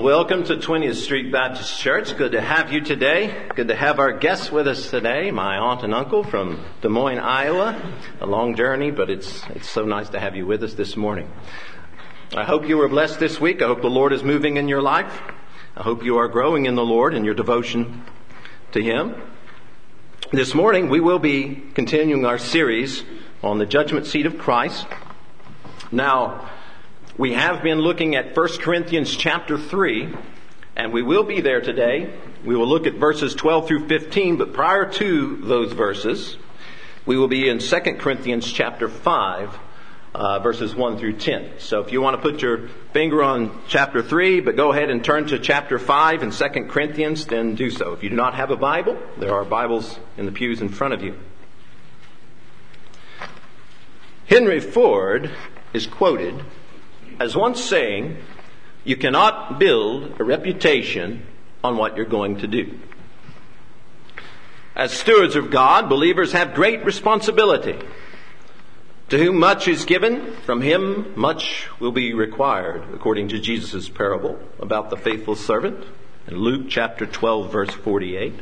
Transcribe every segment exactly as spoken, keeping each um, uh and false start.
Welcome to twentieth Street Baptist Church. Good to have you today. Good to have our guests with us today, my aunt and uncle from Des Moines, Iowa. A long journey, but it's it's so nice to have you with us this morning. I hope you were blessed this week. I hope the Lord is moving in your life. I hope you are growing in the Lord in your devotion to Him. This morning we will be continuing our series on the judgment seat of Christ. Now, we have been looking at First Corinthians chapter three, and we will be there today. We will look at verses twelve through fifteen, but prior to those verses, we will be in Second Corinthians chapter five, uh, verses one through ten. So if you want to put your finger on chapter three, but go ahead and turn to chapter five in Second Corinthians, then do so. If you do not have a Bible, there are Bibles in the pews in front of you. Henry Ford is quoted as once saying, "You cannot build a reputation on what you're going to do." As stewards of God, believers have great responsibility. To whom much is given, from him much will be required, according to Jesus' parable about the faithful servant in Luke chapter twelve, verse forty-eight.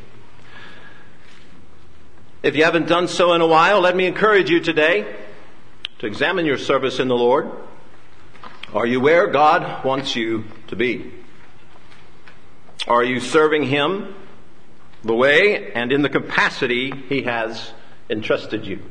If you haven't done so in a while, let me encourage you today to examine your service in the Lord. Are you where God wants you to be? Are you serving Him the way and in the capacity He has entrusted you?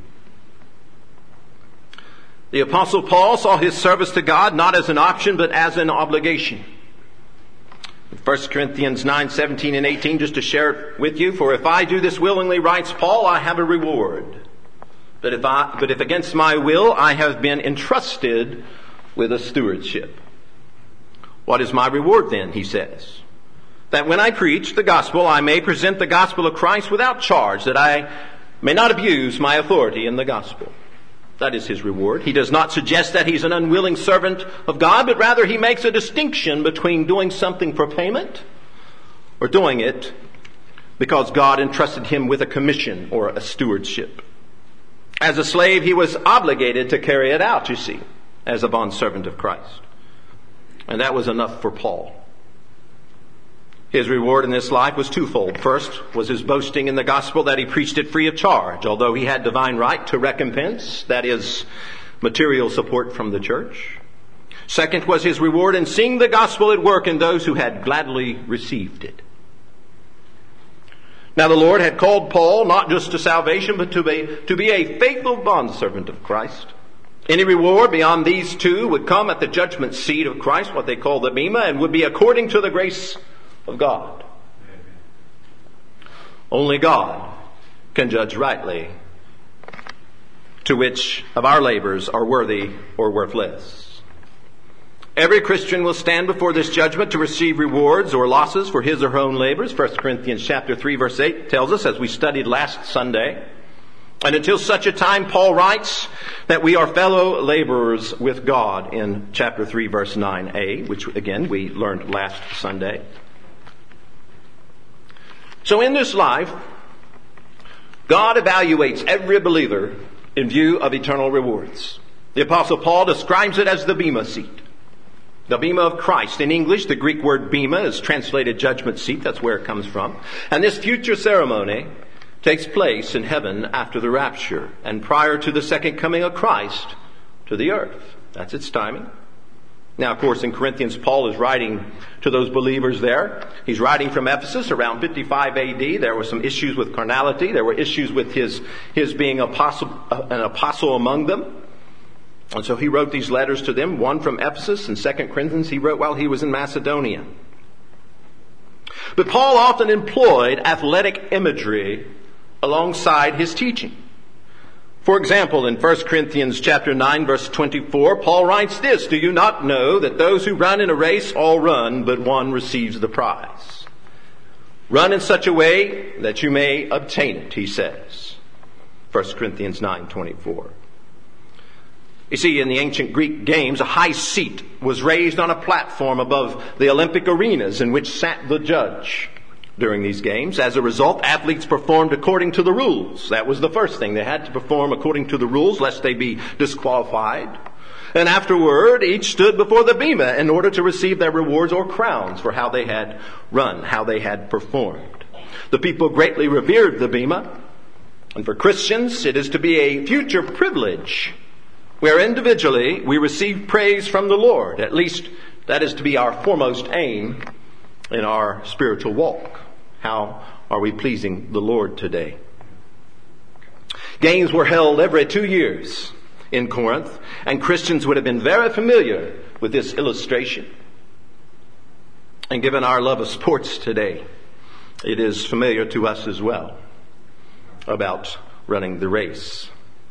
The Apostle Paul saw his service to God not as an option but as an obligation. In First Corinthians nine, seventeen and eighteen, just to share it with you, "For if I do this willingly, writes Paul, I have a reward. But if I, but if against my will I have been entrusted with a stewardship." What is my reward then, he says? "That when I preach the gospel, I may present the gospel of Christ without charge, that I may not abuse my authority in the gospel." That is his reward. He does not suggest that he's an unwilling servant of God, but rather he makes a distinction between doing something for payment or doing it because God entrusted him with a commission or a stewardship. As a slave, he was obligated to carry it out, you see, as a bondservant of Christ. And that was enough for Paul. His reward in this life was twofold. First was his boasting in the gospel that he preached it free of charge, although he had divine right to recompense, that is, material support from the church. Second was his reward in seeing the gospel at work in those who had gladly received it. Now the Lord had called Paul not just to salvation, but to be, to be a faithful bondservant of Christ. Any reward beyond these two would come at the judgment seat of Christ, what they call the Bema, and would be according to the grace of God. Only God can judge rightly to which of our labors are worthy or worthless. Every Christian will stand before this judgment to receive rewards or losses for his or her own labors. First Corinthians chapter three, verse eight tells us, as we studied last Sunday. And until such a time, Paul writes that we are fellow laborers with God in chapter three, verse nine a, which again we learned last Sunday. So in this life, God evaluates every believer in view of eternal rewards. The Apostle Paul describes it as the Bema seat. The Bema of Christ. In English, the Greek word Bema is translated judgment seat. That's where it comes from. And this future ceremony takes place in heaven after the rapture and prior to the second coming of Christ to the earth. That's its timing. Now, of course, in Corinthians, Paul is writing to those believers there. He's writing from Ephesus around fifty-five A D. There were some issues with carnality. There were issues with his, his being apostle, an apostle among them. And so he wrote these letters to them, one from Ephesus, and Second Corinthians he wrote while he was in Macedonia. But Paul often employed athletic imagery alongside his teaching. For example, in First Corinthians chapter nine, verse twenty-four, Paul writes this, "Do you not know that those who run in a race all run, but one receives the prize? Run in such a way that you may obtain it," he says. First Corinthians nine, twenty-four. You see, in the ancient Greek games, a high seat was raised on a platform above the Olympic arenas in which sat the judge during these games. As a result, athletes performed according to the rules. That was the first thing. They had to perform according to the rules lest they be disqualified. And afterward, each stood before the bema in order to receive their rewards or crowns for how they had run, how they had performed. The people greatly revered the bema. And for Christians, it is to be a future privilege where individually we receive praise from the Lord. At least that is to be our foremost aim in our spiritual walk. How are we pleasing the Lord today? Games were held every two years in Corinth, and Christians would have been very familiar with this illustration. And given our love of sports today, it is familiar to us as well about running the race.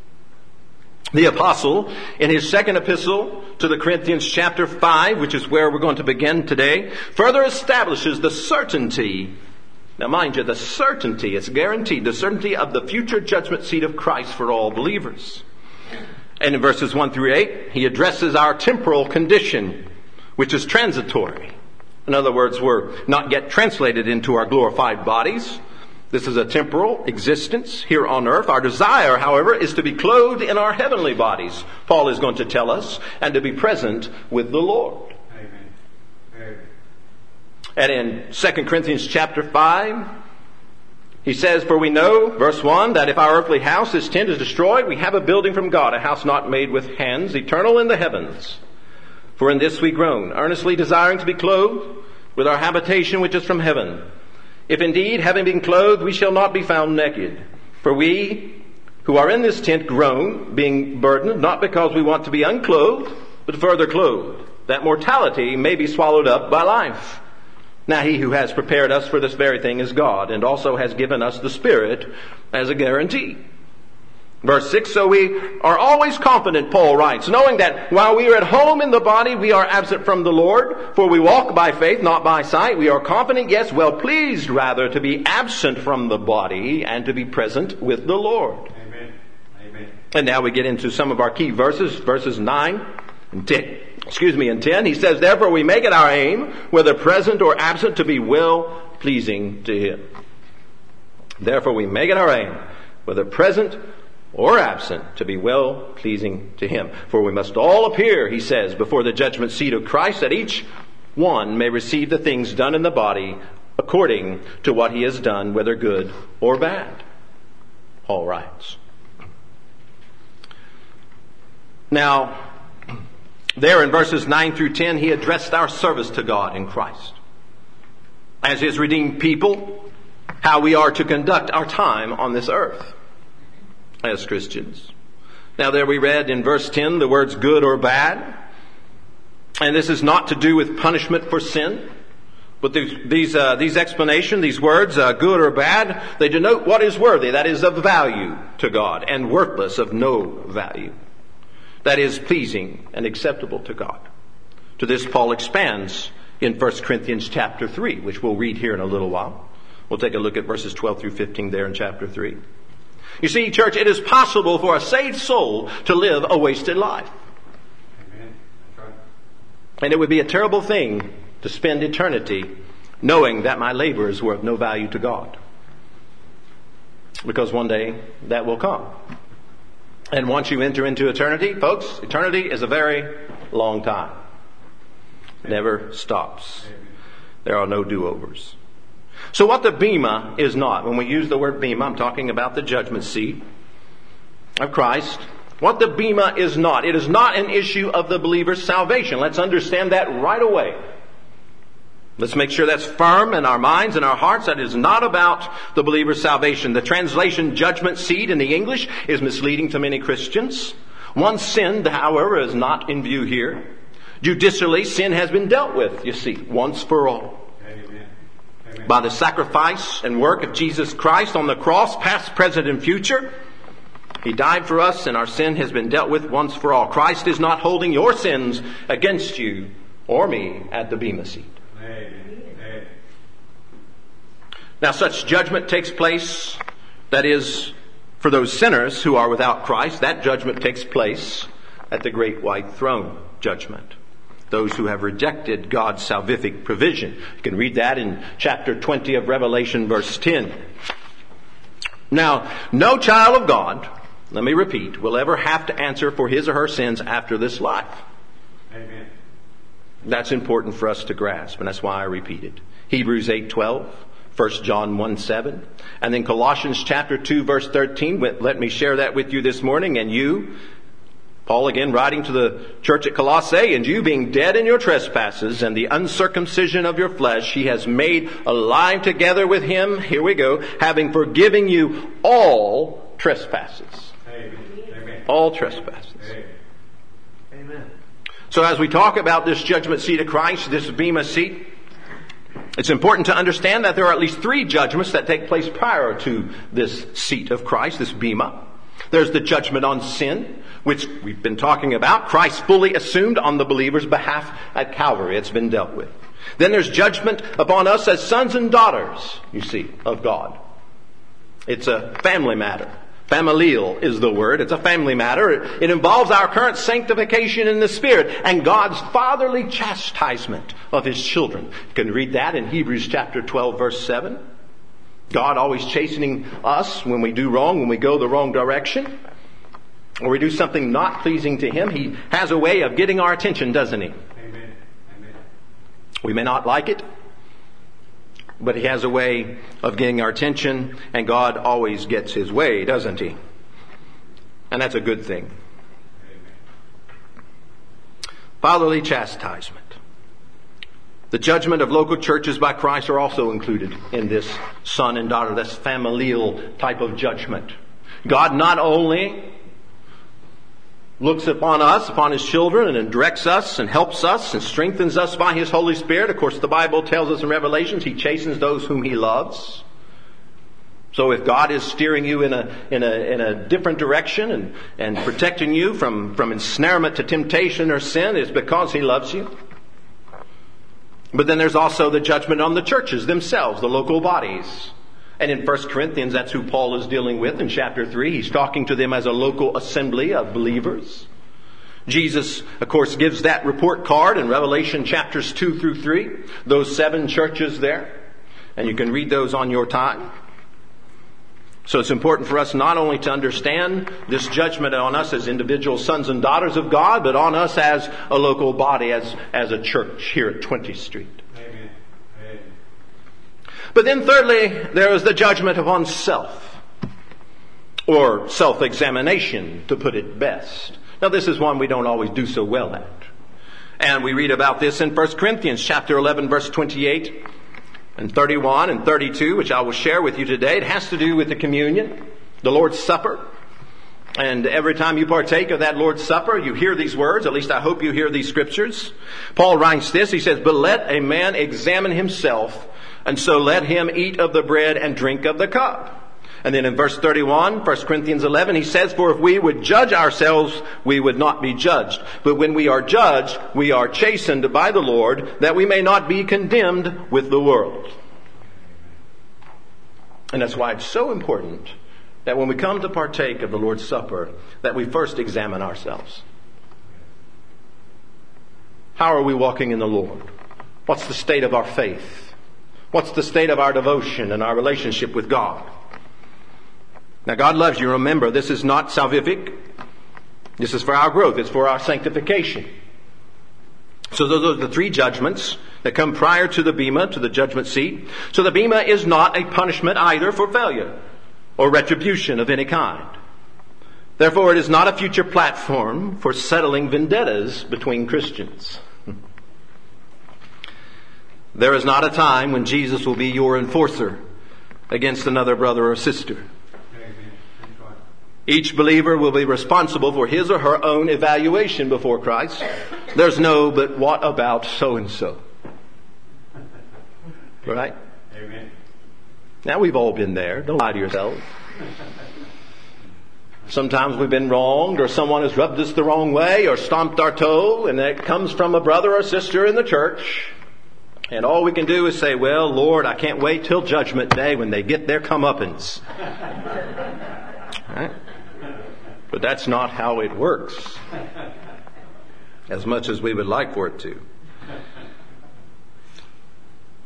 The apostle, in his second epistle to the Corinthians chapter five, which is where we're going to begin today, further establishes the certainty, now mind you, the certainty, it's guaranteed, the certainty of the future judgment seat of Christ for all believers. And in verses one through eight, he addresses our temporal condition, which is transitory. In other words, we're not yet translated into our glorified bodies. This is a temporal existence here on earth. Our desire, however, is to be clothed in our heavenly bodies, Paul is going to tell us, and to be present with the Lord. Amen. Amen. And in Second Corinthians chapter five, he says, "For we know," verse one, "that if our earthly house, this tent, is destroyed, we have a building from God, a house not made with hands, eternal in the heavens. For in this we groan, earnestly desiring to be clothed with our habitation which is from heaven. If indeed, having been clothed, we shall not be found naked. For we who are in this tent groan, being burdened, not because we want to be unclothed, but further clothed, that mortality may be swallowed up by life. Now he who has prepared us for this very thing is God, and also has given us the Spirit as a guarantee." Verse six, "So we are always confident," Paul writes, "knowing that while we are at home in the body, we are absent from the Lord. For we walk by faith, not by sight. We are confident, yes, well pleased rather, to be absent from the body and to be present with the Lord." Amen. Amen. And now we get into some of our key verses, verses nine and ten. Excuse me, and ten. He says, "Therefore we make it our aim, whether present or absent, to be well pleasing to Him." Therefore we make it our aim, whether present or absent, to be well pleasing to Him. For we must all appear, he says, before the judgment seat of Christ, that each one may receive the things done in the body according to what he has done, whether good or bad. Paul writes. Now, there in verses nine through ten, he addressed our service to God in Christ. As His redeemed people, how we are to conduct our time on this earth as Christians. Now there we read in verse ten the words good or bad. And this is not to do with punishment for sin. But these these, uh, these explanations, these words, uh, good or bad, they denote what is worthy, that is of value to God, and worthless, of no value. That is pleasing and acceptable to God. To this Paul expands in First Corinthians chapter three, which we'll read here in a little while. We'll take a look at verses twelve through fifteen there in chapter three. You see, church, it is possible for a saved soul to live a wasted life. Amen. That's right. And it would be a terrible thing to spend eternity knowing that my labors were of no value to God. Because one day that will come. And once you enter into eternity, folks, eternity is a very long time. It never stops. There are no do-overs. So what the bema is not, when we use the word bema, I'm talking about the judgment seat of Christ. What the bema is not, it is not an issue of the believer's salvation. Let's understand that right away. Let's make sure that's firm in our minds and our hearts. That is not about the believer's salvation. The translation judgment seat in the English is misleading to many Christians. Once sinned, however, is not in view here. Judicially, sin has been dealt with, you see, once for all. Amen. Amen. By the sacrifice and work of Jesus Christ on the cross, past, present, and future. He died for us and our sin has been dealt with once for all. Christ is not holding your sins against you or me at the bema seat. Amen. Now such judgment takes place, that is, for those sinners who are without Christ, that judgment takes place at the great white throne judgment. Those who have rejected God's salvific provision. You can read that in chapter twenty of Revelation, verse ten. Now, no child of God let me repeat, will ever have to answer for his or her sins after this life. Amen. That's important for us to grasp, and that's why I repeat it. Hebrews eight twelve, First John one seven, and then Colossians chapter two verse thirteen. Let me share that with you this morning. And you, Paul again writing to the church at Colossae, and you being dead in your trespasses and the uncircumcision of your flesh, he has made alive together with him, here we go, having forgiven you all trespasses. Amen. All trespasses. Amen. So as we talk about this judgment seat of Christ, this Bema seat, it's important to understand that there are at least three judgments that take place prior to this seat of Christ, this Bema. There's the judgment on sin, which we've been talking about. Christ fully assumed on the believer's behalf at Calvary. It's been dealt with. Then there's judgment upon us as sons and daughters, you see, of God. It's a family matter. Familial is the word. It's a family matter. It involves our current sanctification in the Spirit and God's fatherly chastisement of His children. You can read that in Hebrews chapter twelve verse seven. God always chastening us when we do wrong, when we go the wrong direction, or we do something not pleasing to Him. He has a way of getting our attention, doesn't He? Amen. Amen. We may not like it, but He has a way of getting our attention, and God always gets His way, doesn't He? And that's a good thing. Amen. Fatherly chastisement. The judgment of local churches by Christ are also included in this son and daughter, this familial type of judgment. God not only looks upon us, upon His children, and directs us and helps us and strengthens us by His Holy Spirit. Of course, the Bible tells us in Revelations He chastens those whom He loves. So if God is steering you in a in a in a different direction and, and protecting you from, from ensnarement to temptation or sin, it's because He loves you. But then there's also the judgment on the churches themselves, the local bodies. And in First Corinthians, that's who Paul is dealing with in chapter three. He's talking to them as a local assembly of believers. Jesus, of course, gives that report card in Revelation chapters two through three. Those seven churches there. And you can read those on your time. So it's important for us not only to understand this judgment on us as individual sons and daughters of God, but on us as a local body, as, as a church here at twentieth Street. Amen. Amen. But then thirdly, there is the judgment upon self, or self-examination, to put it best. Now this is one we don't always do so well at. And we read about this in First Corinthians chapter eleven, verse twenty-eight. And thirty-one and thirty-two, which I will share with you today. It has to do with the communion, the Lord's Supper. And every time you partake of that Lord's Supper, you hear these words. At least I hope you hear these scriptures. Paul writes this. He says, "But let a man examine himself, and so let him eat of the bread and drink of the cup." And then in verse thirty-one, First Corinthians eleven, he says, "For if we would judge ourselves, we would not be judged. But when we are judged, we are chastened by the Lord, that we may not be condemned with the world." And that's why it's so important that when we come to partake of the Lord's Supper, that we first examine ourselves. How are we walking in the Lord? What's the state of our faith? What's the state of our devotion and our relationship with God? Now, God loves you. Remember, this is not salvific. This is for our growth. It's for our sanctification. So those are the three judgments that come prior to the Bema, to the judgment seat. So the Bema is not a punishment either for failure or retribution of any kind. Therefore, it is not a future platform for settling vendettas between Christians. There is not a time when Jesus will be your enforcer against another brother or sister. Each believer will be responsible for his or her own evaluation before Christ. There's no, but what about so-and-so? Right? Amen. Now we've all been there. Don't lie to yourselves. Sometimes we've been wronged, or someone has rubbed us the wrong way, or stomped our toe, and it comes from a brother or sister in the church. And all we can do is say, "Well, Lord, I can't wait till Judgment Day when they get their comeuppance." Right? But that's not how it works, as much as we would like for it to.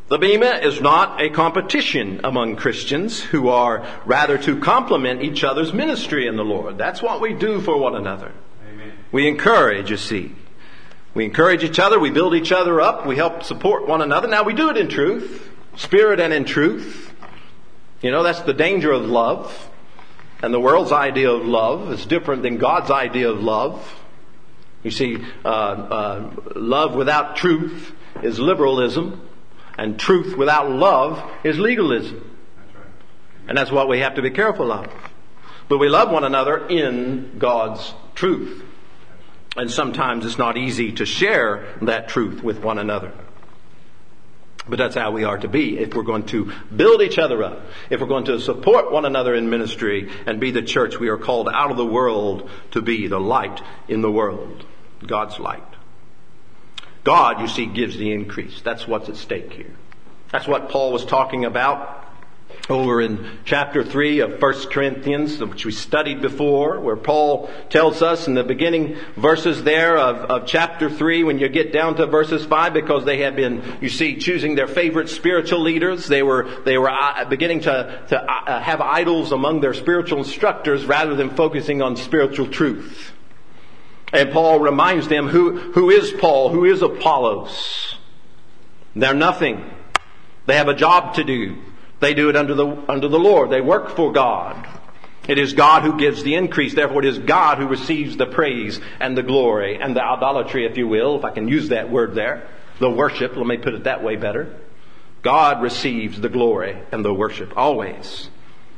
The Bema is not a competition among Christians who are rather to complement each other's ministry in the Lord. That's what we do for one another. Amen. We encourage, you see. We encourage each other. We build each other up. We help support one another. Now, we do it in truth, spirit and in truth. You know, that's the danger of love. And the world's idea of love is different than God's idea of love. You see, uh, uh, love without truth is liberalism. And truth without love is legalism. That's right. And that's what we have to be careful of. But we love one another in God's truth. And sometimes it's not easy to share that truth with one another. But that's how we are to be if we're going to build each other up. If we're going to support one another in ministry and be the church we are called out of the world to be, the light in the world. God's light. God, you see, gives the increase. That's what's at stake here. That's what Paul was talking about over in chapter three of First Corinthians, which we studied before, where Paul tells us in the beginning verses there of, of chapter three, when you get down to verses five, because they had been, you see, choosing their favorite spiritual leaders. They were, they were beginning to, to have idols among their spiritual instructors rather than focusing on spiritual truth. And Paul reminds them, who, who is Paul? Who is Apollos? They're nothing. They have a job to do. They do it under the, under the Lord. They work for God. It is God who gives the increase. Therefore, it is God who receives the praise and the glory and the idolatry, if you will, if I can use that word there. The worship, let me put it that way better. God receives the glory and the worship always.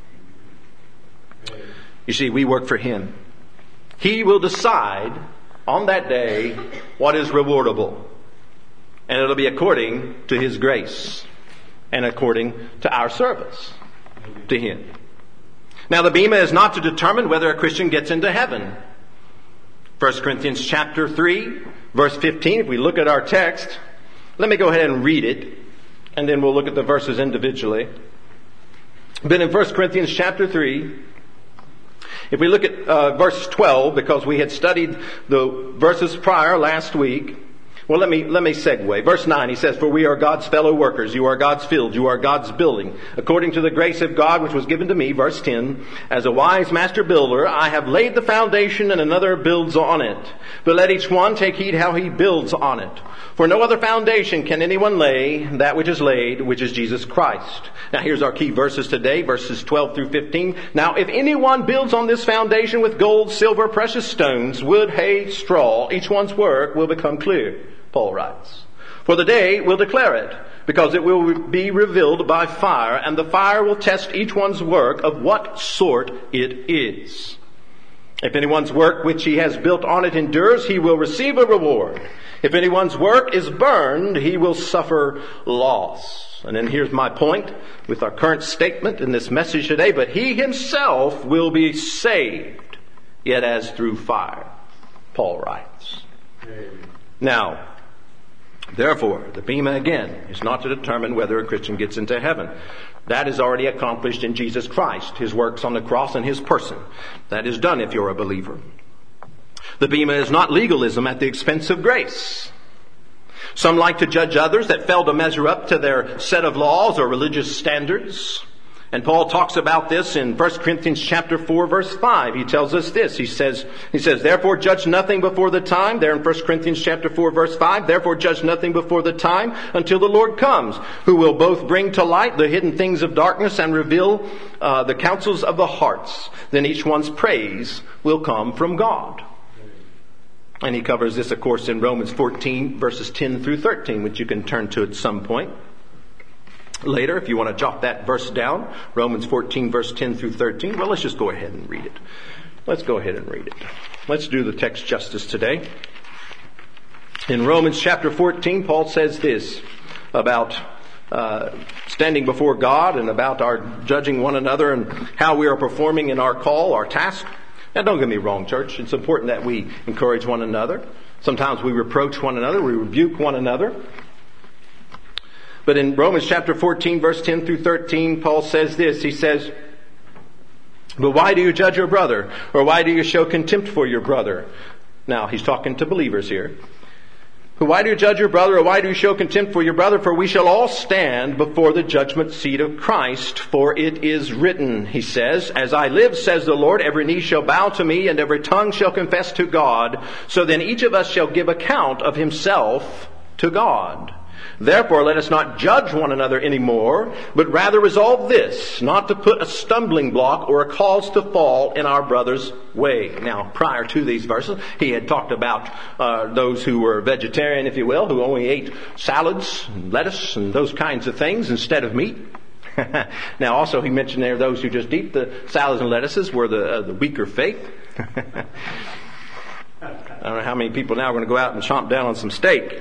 You see, we work for Him. He will decide on that day what is rewardable. And it'll be according to His grace and according to our service to Him. Now, the Bema is not to determine whether a Christian gets into heaven. First Corinthians chapter three, verse fifteen, if we look at our text, let me go ahead and read it, and then we'll look at the verses individually. But in First Corinthians chapter three, if we look at uh, verse twelve, because we had studied the verses prior last week, well, let me let me segue. Verse nine, he says, "For we are God's fellow workers. You are God's field. You are God's building. According to the grace of God which was given to me," verse ten, "as a wise master builder, I have laid the foundation and another builds on it. But let each one take heed how he builds on it. For no other foundation can anyone lay that which is laid, which is Jesus Christ." Now here's our key verses today, verses twelve through fifteen. "Now if anyone builds on this foundation with gold, silver, precious stones, wood, hay, straw, each one's work will become clear," Paul writes. "For the day will declare it, because it will be revealed by fire, and the fire will test each one's work of what sort it is. If anyone's work which he has built on it endures, he will receive a reward. If anyone's work is burned, he will suffer loss." And then here's my point with our current statement in this message today. "But he himself will be saved, yet as through fire," Paul writes. Amen. Now, therefore, the Bema again is not to determine whether a Christian gets into heaven. That is already accomplished in Jesus Christ, His works on the cross and His person. That is done if you're a believer. The Bema is not legalism at the expense of grace. Some like to judge others that fail to measure up to their set of laws or religious standards. And Paul talks about this in First Corinthians chapter four, verse five. He tells us this. He says, he says, "Therefore judge nothing before the time," there in First Corinthians chapter four, verse five, "Therefore judge nothing before the time until the Lord comes, who will both bring to light the hidden things of darkness and reveal uh, the counsels of the hearts. Then each one's praise will come from God." And he covers this, of course, in Romans fourteen, verses ten through thirteen, which you can turn to at some point later, if you want to jot that verse down. Romans fourteen, verse ten through thirteen. Well, let's just go ahead and read it. Let's go ahead and read it. Let's do the text justice today. In Romans chapter fourteen, Paul says this about uh, standing before God and about our judging one another and how we are performing in our call, our task. Now, don't get me wrong, church. It's important that we encourage one another. Sometimes we reproach one another. We rebuke one another. But in Romans chapter fourteen, verse ten through thirteen, Paul says this. He says, "But why do you judge your brother? Or why do you show contempt for your brother?" Now, he's talking to believers here. Why do you judge your brother, or why do you show contempt for your brother? For we shall all stand before the judgment seat of Christ. For it is written, he says, as I live, says the Lord, every knee shall bow to me, and every tongue shall confess to God. So then each of us shall give account of himself to God. Therefore, let us not judge one another anymore, but rather resolve this, not to put a stumbling block or a cause to fall in our brother's way. Now, prior to these verses, he had talked about uh, those who were vegetarian, if you will, who only ate salads and lettuce and those kinds of things instead of meat. Now, also, he mentioned there those who just eat the salads and lettuces were the, uh, the weaker faith. I don't know how many people now are going to go out and chomp down on some steak.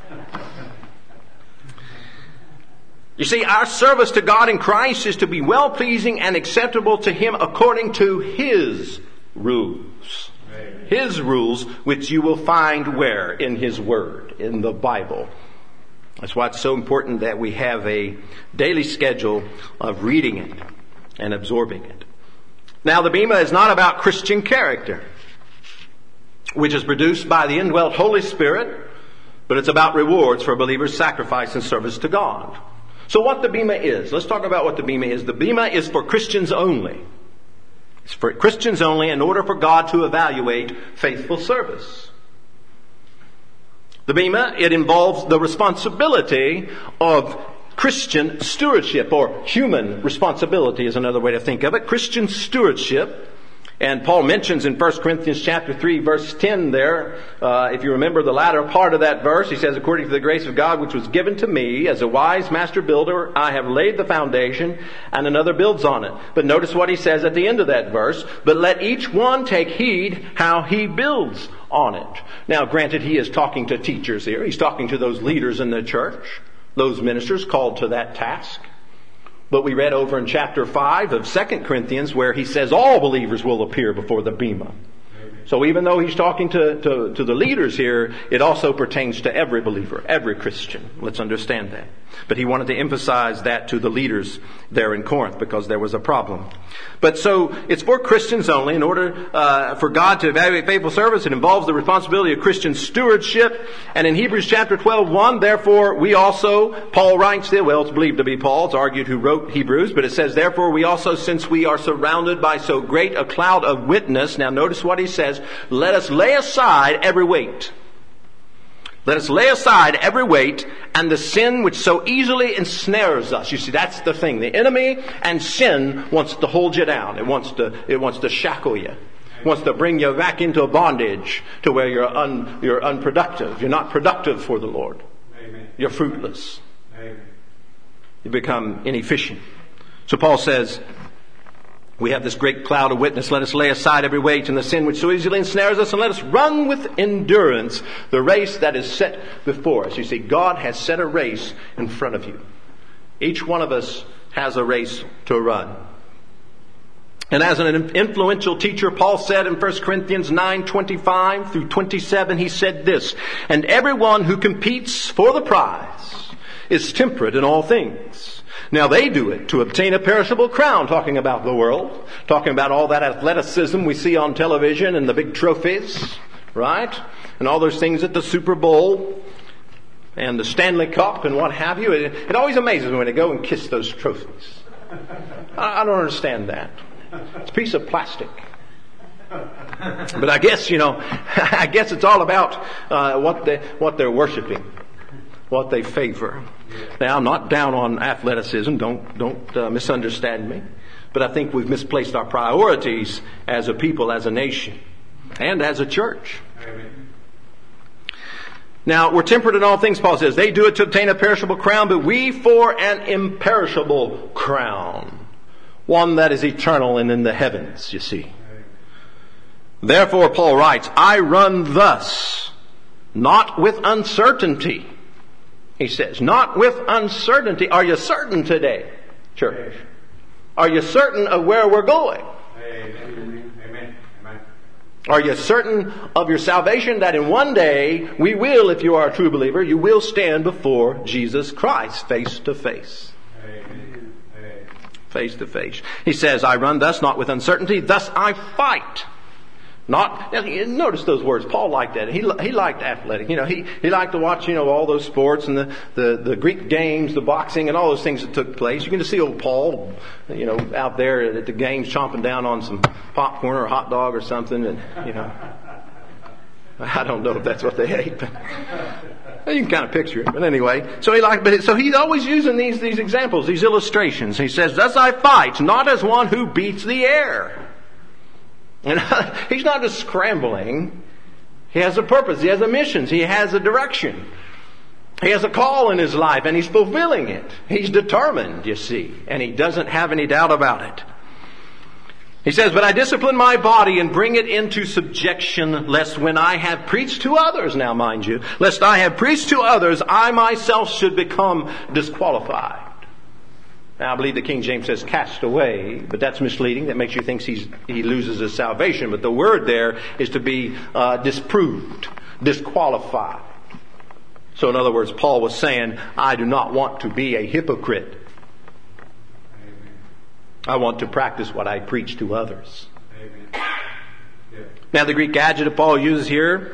You see, our service to God in Christ is to be well-pleasing and acceptable to Him according to His rules. Amen. His rules, which you will find where? In His Word, in the Bible. That's why it's so important that we have a daily schedule of reading it and absorbing it. Now, the Bema is not about Christian character, which is produced by the indwelt Holy Spirit, but it's about rewards for believers' sacrifice and service to God. So what the Bema is, let's talk about what the Bema is. The Bema is for Christians only. It's for Christians only in order for God to evaluate faithful service. The Bema, it involves the responsibility of Christian stewardship, or human responsibility is another way to think of it. Christian stewardship. And Paul mentions in First Corinthians chapter three, verse ten there, uh, if you remember the latter part of that verse, he says, according to the grace of God which was given to me, as a wise master builder, I have laid the foundation, and another builds on it. But notice what he says at the end of that verse, but let each one take heed how he builds on it. Now, granted, he is talking to teachers here. He's talking to those leaders in the church, those ministers called to that task. But we read over in chapter five of Second Corinthians where he says all believers will appear before the Bema. So even though he's talking to, to, to the leaders here, it also pertains to every believer, every Christian. Let's understand that. But he wanted to emphasize that to the leaders there in Corinth because there was a problem. But so it's for Christians only. In order uh, for God to evaluate faithful service, it involves the responsibility of Christian stewardship. And in Hebrews chapter twelve, one, therefore we also, Paul writes there, well, it's believed to be Paul, it's argued who wrote Hebrews, but it says, therefore we also, since we are surrounded by so great a cloud of witness, now notice what he says, let us lay aside every weight. Let us lay aside every weight and the sin which so easily ensnares us. You see, that's the thing. The enemy and sin wants to hold you down. It wants to, it wants to shackle you. It wants to bring you back into a bondage to where you're un, you're unproductive. You're not productive for the Lord. Amen. You're fruitless. Amen. You become inefficient. So Paul says, we have this great cloud of witness. Let us lay aside every weight and the sin which so easily ensnares us, and let us run with endurance the race that is set before us. You see, God has set a race in front of you. Each one of us has a race to run. And as an influential teacher, Paul said in First Corinthians nine twenty-five through twenty-seven, he said this, and everyone who competes for the prize is temperate in all things. Now they do it to obtain a perishable crown, talking about the world, talking about all that athleticism we see on television and the big trophies, right? And all those things at the Super Bowl and the Stanley Cup and what have you. It, it always amazes me when they go and kiss those trophies. I, I don't understand that. It's a piece of plastic. But I guess, you know, I guess it's all about uh, what they what they're worshiping, what they favor. Now, I'm not down on athleticism. Don't don't uh, misunderstand me. But I think we've misplaced our priorities as a people, as a nation, and as a church. Amen. Now, we're temperate in all things, Paul says. They do it to obtain a perishable crown, but we for an imperishable crown. One that is eternal and in the heavens, you see. Amen. Therefore, Paul writes, I run thus, not with uncertainty. He says, not with uncertainty. Are you certain today, church? Are you certain of where we're going? Amen. Amen. Amen. Are you certain of your salvation, that in one day we will, if you are a true believer, you will stand before Jesus Christ face to face? Amen. Face to face. He says, I run thus not with uncertainty, thus I fight. Not, notice those words. Paul liked that. He, he liked athletic. You know, he, he liked to watch, you know, all those sports and the, the, the Greek games, the boxing and all those things that took place. You can just see old Paul, you know, out there at the games chomping down on some popcorn or a hot dog or something. And, you know, I don't know if that's what they ate, but you can kind of picture it. But anyway, so he liked, but it, so he's always using these, these examples, these illustrations. He says, thus I fight, not as one who beats the air. And he's not just scrambling. He has a purpose. He has a mission. He has a direction. He has a call in his life and he's fulfilling it. He's determined, you see, and he doesn't have any doubt about it. He says, but I discipline my body and bring it into subjection, lest when I have preached to others, now mind you, lest I have preached to others, I myself should become disqualified. Now, I believe the King James says cast away, but that's misleading. That makes you think he's, he loses his salvation. But the word there is to be uh, disproved, disqualified. So in other words, Paul was saying, I do not want to be a hypocrite. I want to practice what I preach to others. Yeah. Now, the Greek adjective Paul uses here,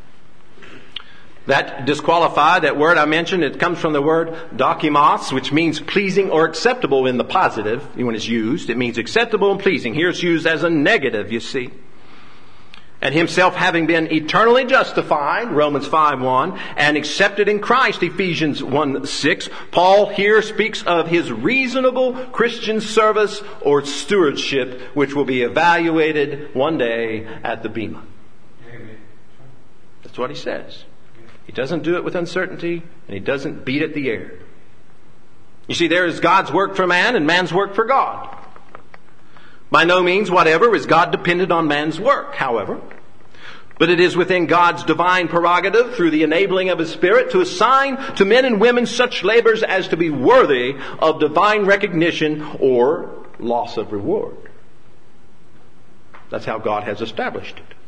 that disqualified, that word I mentioned, it comes from the word dokimos, which means pleasing or acceptable in the positive. When it's used, it means acceptable and pleasing. Here it's used as a negative, you see. And himself having been eternally justified, Romans five one, and accepted in Christ, Ephesians one six, Paul here speaks of his reasonable Christian service or stewardship, which will be evaluated one day at the Bema. Amen. That's what he says. He doesn't do it with uncertainty, and he doesn't beat at the air. You see, there is God's work for man and man's work for God. By no means whatever is God dependent on man's work, however. But it is within God's divine prerogative, through the enabling of His Spirit, to assign to men and women such labors as to be worthy of divine recognition or loss of reward. That's how God has established it.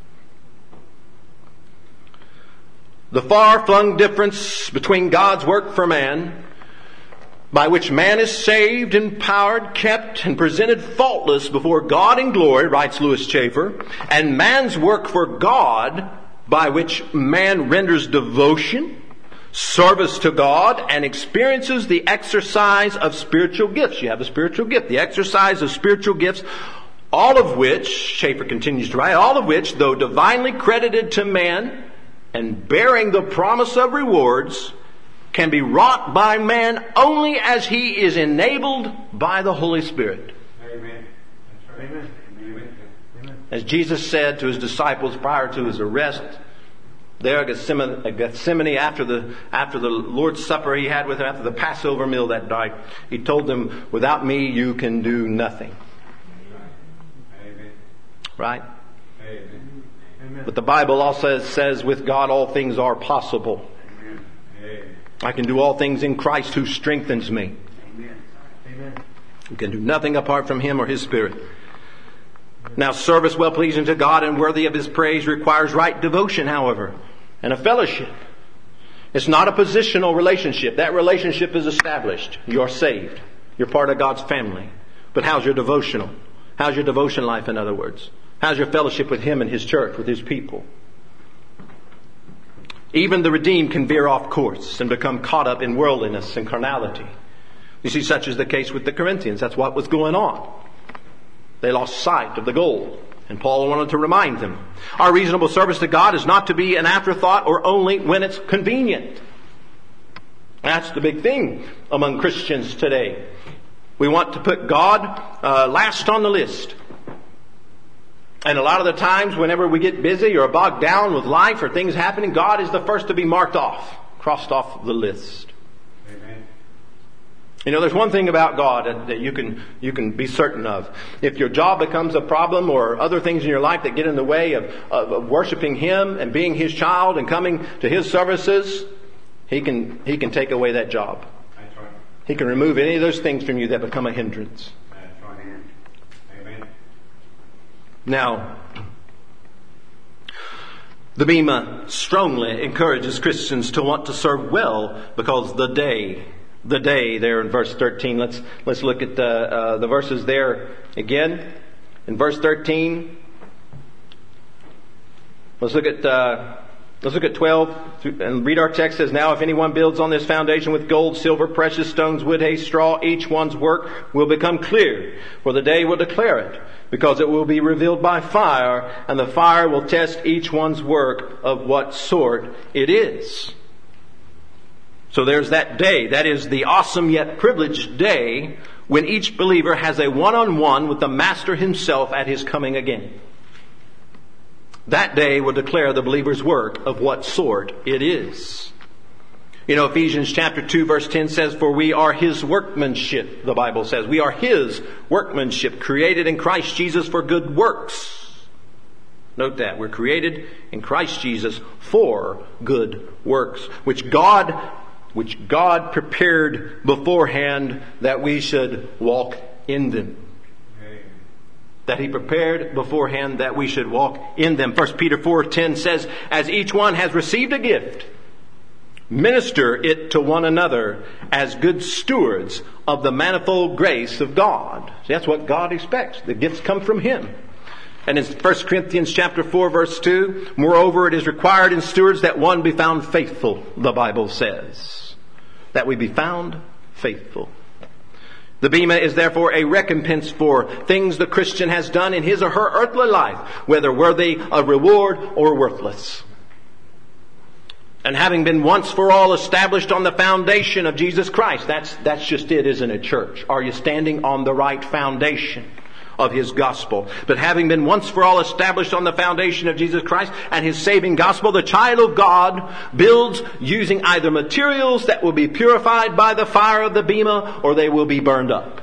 The far-flung difference between God's work for man, by which man is saved, empowered, kept, and presented faultless before God in glory, writes Louis Chafer, and man's work for God, by which man renders devotion, service to God, and experiences the exercise of spiritual gifts. You have a spiritual gift, the exercise of spiritual gifts, all of which, Chafer continues to write, all of which, though divinely credited to man, and bearing the promise of rewards, can be wrought by man only as he is enabled by the Holy Spirit. Amen. That's right. Amen. Amen. As Jesus said to His disciples prior to His arrest, there at Gethsemane, at Gethsemane after the after the Lord's Supper He had with them, after the Passover meal that night, He told them, without me you can do nothing. Amen. Right? Amen. Amen. But the Bible also says, with God all things are possible. Amen. Amen. I can do all things in Christ who strengthens me. Amen. Amen. You can do nothing apart from Him or His Spirit. Now, service well pleasing to God and worthy of His praise requires right devotion, however, and a fellowship. It's not a positional relationship. That relationship is established. You're saved. You're part of God's family. But how's your devotional? How's your devotion life, in other words? How's your fellowship with Him and His church, with His people? Even the redeemed can veer off course and become caught up in worldliness and carnality. You see, such is the case with the Corinthians. That's what was going on. They lost sight of the goal. And Paul wanted to remind them. Our reasonable service to God is not to be an afterthought or only when it's convenient. That's the big thing among Christians today. We want to put God uh, last on the list. And a lot of the times, whenever we get busy or bogged down with life or things happening, God is the first to be marked off, crossed off the list. Amen. You know, there's one thing about God that, that you can you can be certain of. If your job becomes a problem or other things in your life that get in the way of, of, of worshiping Him and being His child and coming to His services, He can He can take away that job. That's right. He can remove any of those things from you that become a hindrance. That's right. Amen. Now, the Bema strongly encourages Christians to want to serve well, because the day, the day there in verse thirteen, let's let's look at the, uh, the verses there again. In verse thirteen, Let's look at uh, let's look at twelve and read our text. It says, "Now if anyone builds on this foundation with gold, silver, precious stones, wood, hay, straw, each one's work will become clear, for the day will declare it, because it will be revealed by fire, and the fire will test each one's work of what sort it is." So there's that day. That is the awesome yet privileged day when each believer has a one-on-one with the Master himself at his coming again. That day will declare the believer's work of what sort it is. You know, Ephesians chapter two verse ten says, "For we are His workmanship," the Bible says. We are His workmanship, created in Christ Jesus for good works. Note that. We're created in Christ Jesus for good works, which God, which God prepared beforehand that we should walk in them. That He prepared beforehand that we should walk in them. First Peter four ten says, "As each one has received a gift, minister it to one another as good stewards of the manifold grace of God." See, that's what God expects. The gifts come from Him. And in First Corinthians chapter four verse two, "Moreover, it is required in stewards that one be found faithful," the Bible says. That we be found faithful. The bema is therefore a recompense for things the Christian has done in his or her earthly life, whether worthy of reward or worthless. And having been once for all established on the foundation of Jesus Christ, that's, that's just it, isn't it, church? Are you standing on the right foundation of His gospel? But having been once for all established on the foundation of Jesus Christ and His saving gospel, the child of God builds using either materials that will be purified by the fire of the bema, or they will be burned up.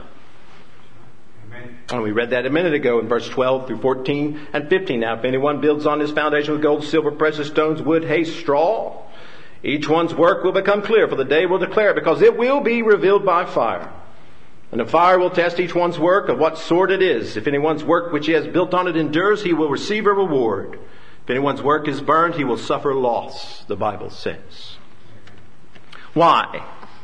Amen. And we read that a minute ago in verse twelve through fourteen and fifteen. "Now if anyone builds on this foundation with gold, silver, precious stones, wood, hay, straw, each one's work will become clear, for the day will declare it, because it will be revealed by fire. And the fire will test each one's work of what sort it is. If anyone's work which he has built on it endures, he will receive a reward. If anyone's work is burned, he will suffer loss," the Bible says. Why?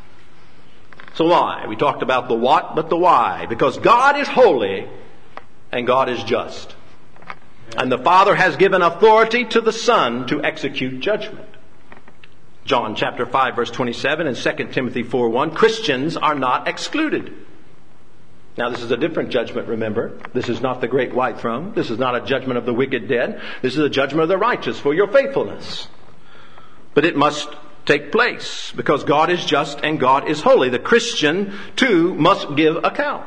So why? We talked about the what, but the why. Because God is holy and God is just. And the Father has given authority to the Son to execute judgment. John chapter five verse twenty-seven and Second Timothy four one, Christians are not excluded. Now this is a different judgment, remember. This is not the great white throne. This is not a judgment of the wicked dead. This is a judgment of the righteous for your faithfulness. But it must take place because God is just and God is holy. The Christian, too, must give account.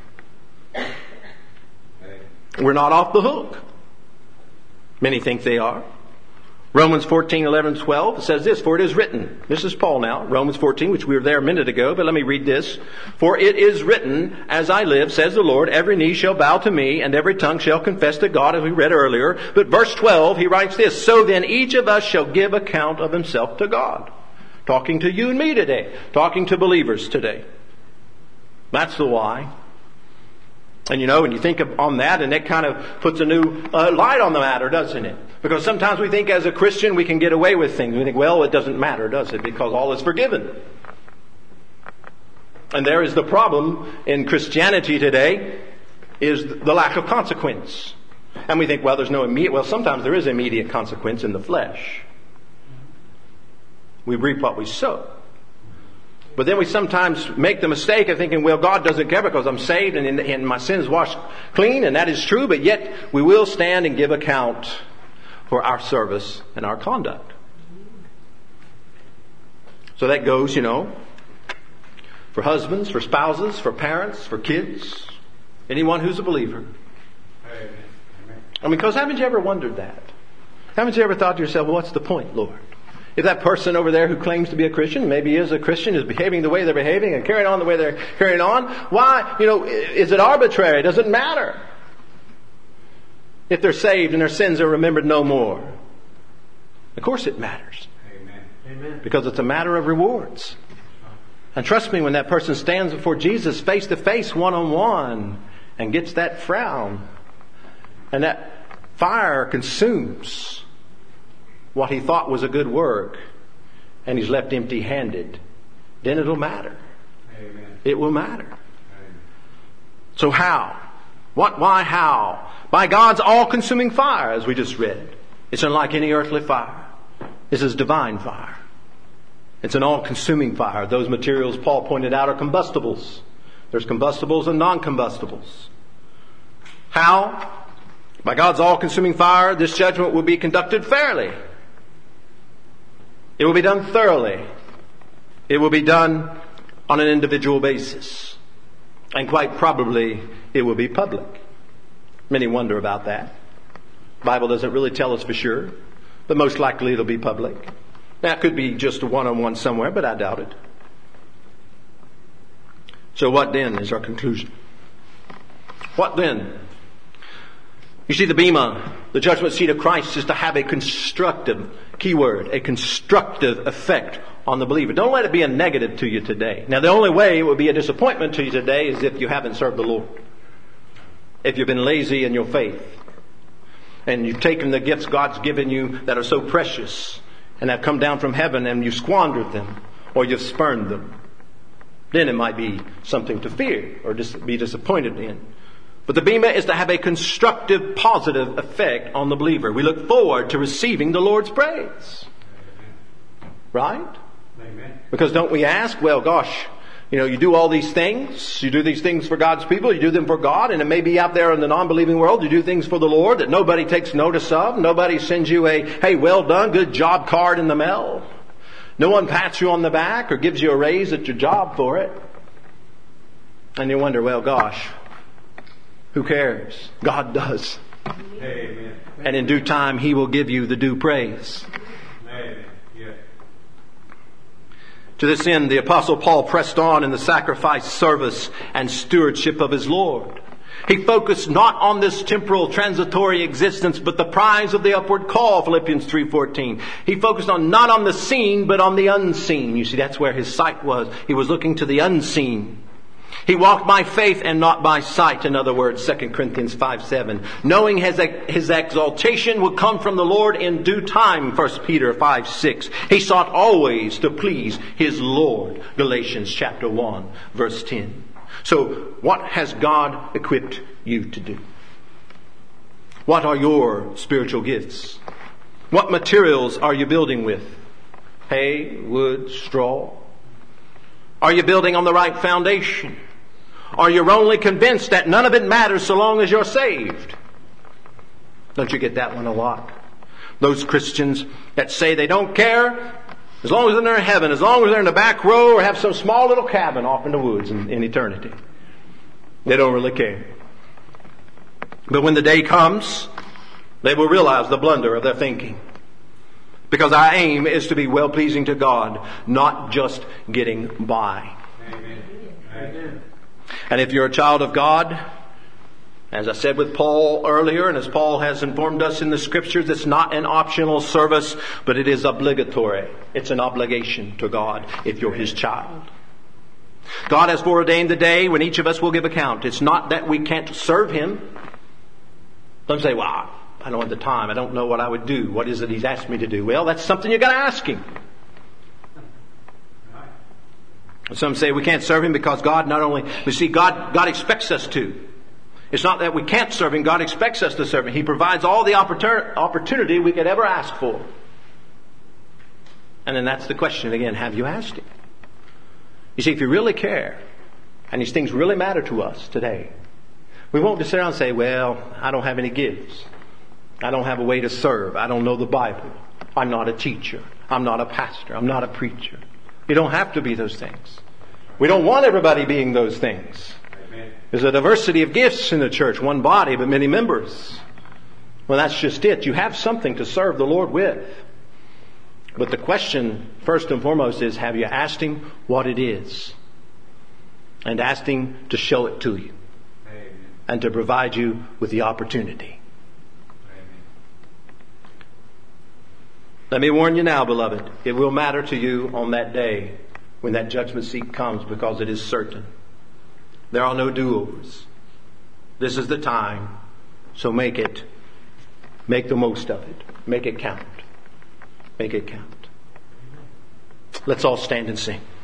We're not off the hook. Many think they are. Romans fourteen, eleven, twelve says this, "For it is written," this is Paul now, Romans fourteen, which we were there a minute ago, but let me read this. "For it is written, as I live, says the Lord, every knee shall bow to me, and every tongue shall confess to God," as we read earlier. But verse twelve, he writes this, "So then each of us shall give account of himself to God." Talking to you and me today. Talking to believers today. That's the why. And you know, when you think of, on that, and it kind of puts a new uh, light on the matter, doesn't it? Because sometimes we think as a Christian we can get away with things. We think, well, it doesn't matter, does it? Because all is forgiven. And there is the problem in Christianity today, is the lack of consequence. And we think, well, there's no immediate, well, sometimes there is immediate consequence in the flesh. We reap what we sow. But then we sometimes make the mistake of thinking, well, God doesn't care because I'm saved and, and my sins washed clean, and that is true, but yet we will stand and give account for our service and our conduct. So that goes, you know, for husbands, for spouses, for parents, for kids, anyone who's a believer. And because haven't you ever wondered that? Haven't you ever thought to yourself, well, what's the point, Lord? If that person over there who claims to be a Christian, maybe is a Christian, is behaving the way they're behaving and carrying on the way they're carrying on, why, you know, is it arbitrary? Does it matter? If they're saved and their sins are remembered no more. Of course it matters. Amen. Amen. Because it's a matter of rewards. And trust me, when that person stands before Jesus face to face, one on one, and gets that frown, and that fire consumes what he thought was a good work, and he's left empty-handed, then it'll matter. Amen. It will matter. Amen. So how? What, why, how? By God's all-consuming fire, as we just read. It's unlike any earthly fire. This is divine fire. It's an all-consuming fire. Those materials Paul pointed out are combustibles. There's combustibles and non-combustibles. How? By God's all-consuming fire, this judgment will be conducted fairly. It will be done thoroughly. It will be done on an individual basis. And quite probably, it will be public. Many wonder about that. The Bible doesn't really tell us for sure, but most likely it'll be public. Now, it could be just a one-on-one somewhere, but I doubt it. So what then is our conclusion? What then? You see, the bema, the judgment seat of Christ, is to have a constructive, keyword, a constructive effect on the believer. Don't let it be a negative to you today. Now, the only way it would be a disappointment to you today is if you haven't served the Lord. If you've been lazy in your faith. And you've taken the gifts God's given you that are so precious and have come down from heaven and you've squandered them or you've spurned them. Then it might be something to fear or dis- be disappointed in. But the bema is to have a constructive, positive effect on the believer. We look forward to receiving the Lord's praise. Right? Amen. Because don't we ask, well, gosh, you know, you do all these things. You do these things for God's people. You do them for God. And it may be out there in the non-believing world, you do things for the Lord that nobody takes notice of. Nobody sends you a, hey, well done, good job card in the mail. No one pats you on the back or gives you a raise at your job for it. And you wonder, well, gosh, who cares? God does. Amen. And in due time, He will give you the due praise. Amen. Yeah. To this end, the Apostle Paul pressed on in the sacrifice, service, and stewardship of his Lord. He focused not on this temporal, transitory existence, but the prize of the upward call, Philippians three fourteen. He focused on not on the seen, but on the unseen. You see, that's where his sight was. He was looking to the unseen. He walked by faith and not by sight. In other words, Second Corinthians five seven. Knowing his, his exaltation would come from the Lord in due time, First Peter five six. He sought always to please his Lord, Galatians chapter one, verse ten. So, what has God equipped you to do? What are your spiritual gifts? What materials are you building with? Hay, wood, straw? Are you building on the right foundation? Are you only convinced that none of it matters so long as you're saved? Don't you get that one a lot? Those Christians that say they don't care as long as they're in heaven, as long as they're in the back row or have some small little cabin off in the woods in, in eternity. They don't really care. But when the day comes, they will realize the blunder of their thinking. Because our aim is to be well-pleasing to God, not just getting by. Amen. Amen. And if you're a child of God, as I said with Paul earlier, and as Paul has informed us in the Scriptures, it's not an optional service, but it is obligatory. It's an obligation to God if you're His child. God has foreordained the day when each of us will give account. It's not that we can't serve Him. Don't say, well, I don't have the time. I don't know what I would do. What is it He's asked me to do? Well, that's something you've got to ask Him. Some say we can't serve Him because God not only... You see, God, God expects us to. It's not that we can't serve Him. God expects us to serve Him. He provides all the opportunity we could ever ask for. And then that's the question again. Have you asked Him? You see, if you really care, and these things really matter to us today, we won't just sit around and say, well, I don't have any gifts. I don't have a way to serve. I don't know the Bible. I'm not a teacher. I'm not a pastor. I'm not a preacher. You don't have to be those things. We don't want everybody being those things. Amen. There's a diversity of gifts in the church. One body, but many members. Well, that's just it. You have something to serve the Lord with. But the question, first and foremost, is have you asked Him what it is? And asked Him to show it to you. Amen. And to provide you with the opportunity. Amen. Let me warn you now, beloved. It will matter to you on that day when that judgment seat comes, because it is certain. There are no do-overs. This is the time. So make it. Make the most of it. Make it count. Make it count. Let's all stand and sing.